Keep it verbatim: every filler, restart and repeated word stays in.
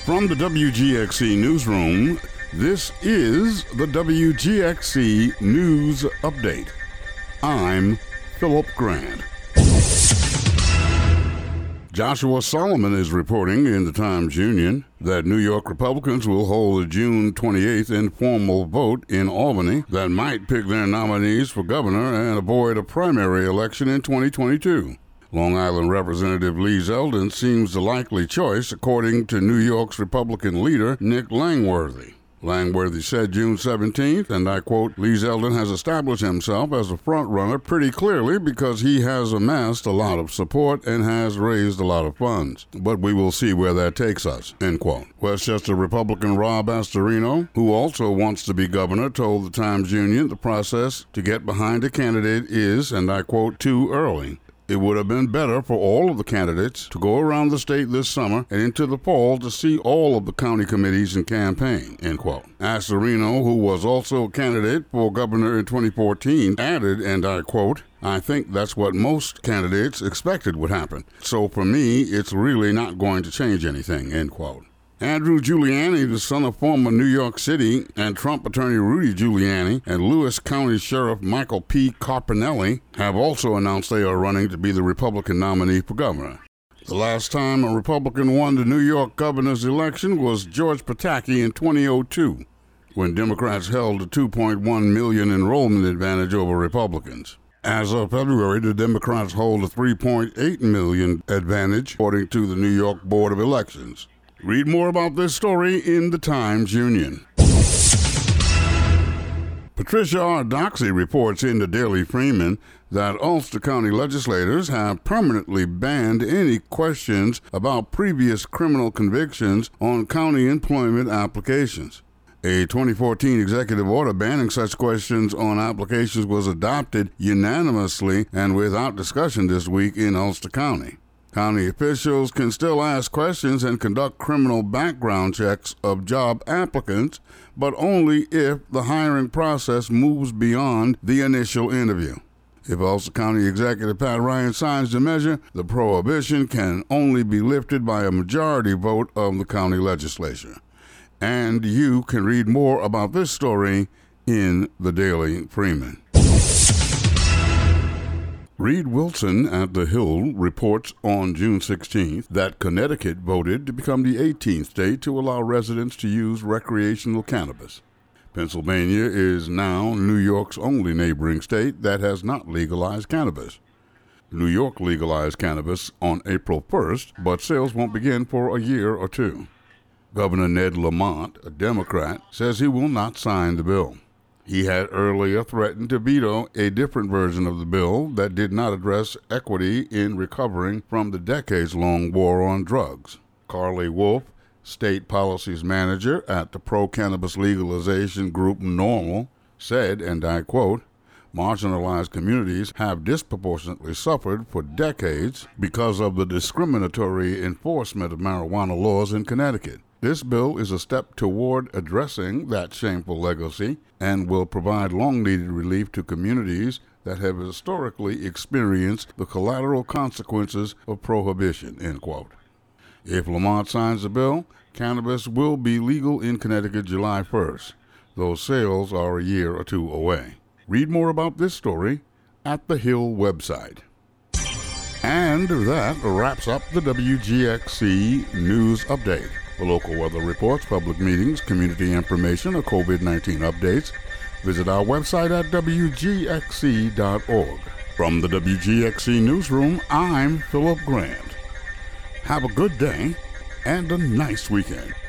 From the W G X C newsroom, this is the W G X C News Update. I'm Philip Grant. Joshua Solomon is reporting in the Times-Union that New York Republicans will hold a June twenty-eighth informal vote in Albany that might pick their nominees for governor and avoid a primary election in twenty twenty-two. Long Island Representative Lee Zeldin seems the likely choice, according to New York's Republican leader, Nick Langworthy. Langworthy said June seventeenth, and I quote, "Lee Zeldin has established himself as a front-runner pretty clearly because he has amassed a lot of support and has raised a lot of funds. But we will see where that takes us," end quote. Westchester Republican Rob Astorino, who also wants to be governor, told the Times-Union the process to get behind a candidate is, and I quote, "too early. It would have been better for all of the candidates to go around the state this summer and into the fall to see all of the county committees and campaign," end quote. Astorino, who was also a candidate for governor in twenty fourteen, added, and I quote, "I think that's what most candidates expected would happen. So for me, it's really not going to change anything," end quote. Andrew Giuliani, the son of former New York City and Trump attorney Rudy Giuliani, and Lewis County Sheriff Michael P. Carpinelli have also announced they are running to be the Republican nominee for governor. The last time a Republican won the New York governor's election was George Pataki in twenty oh two, when Democrats held a two point one million enrollment advantage over Republicans. As of February, the Democrats hold a three point eight million advantage, according to the New York Board of Elections. Read more about this story in the Times-Union. Patricia R. Doxey reports in the Daily Freeman that Ulster County legislators have permanently banned any questions about previous criminal convictions on county employment applications. A twenty fourteen executive order banning such questions on applications was adopted unanimously and without discussion this week in Ulster County. County officials can still ask questions and conduct criminal background checks of job applicants, but only if the hiring process moves beyond the initial interview. If Ulster County Executive Pat Ryan signs the measure, the prohibition can only be lifted by a majority vote of the county legislature. And you can read more about this story in the Daily Freeman. Reed Wilson at The Hill reports on June sixteenth that Connecticut voted to become the eighteenth state to allow residents to use recreational cannabis. Pennsylvania is now New York's only neighboring state that has not legalized cannabis. New York legalized cannabis on April first, but sales won't begin for a year or two. Governor Ned Lamont, a Democrat, says he will not sign the bill. He had earlier threatened to veto a different version of the bill that did not address equity in recovering from the decades-long war on drugs. Carly Wolf, state policies manager at the pro-cannabis legalization group NORML, said, and I quote, "Marginalized communities have disproportionately suffered for decades because of the discriminatory enforcement of marijuana laws in Connecticut. This bill is a step toward addressing that shameful legacy and will provide long-needed relief to communities that have historically experienced the collateral consequences of prohibition," end quote. If Lamont signs the bill, cannabis will be legal in Connecticut July first. Those sales are a year or two away. Read more about this story at the Hill website. And that wraps up the W G X C News Update. For local weather reports, public meetings, community information, or COVID nineteen updates, visit our website at W G X C dot org. From the W G X C Newsroom, I'm Philip Grant. Have a good day and a nice weekend.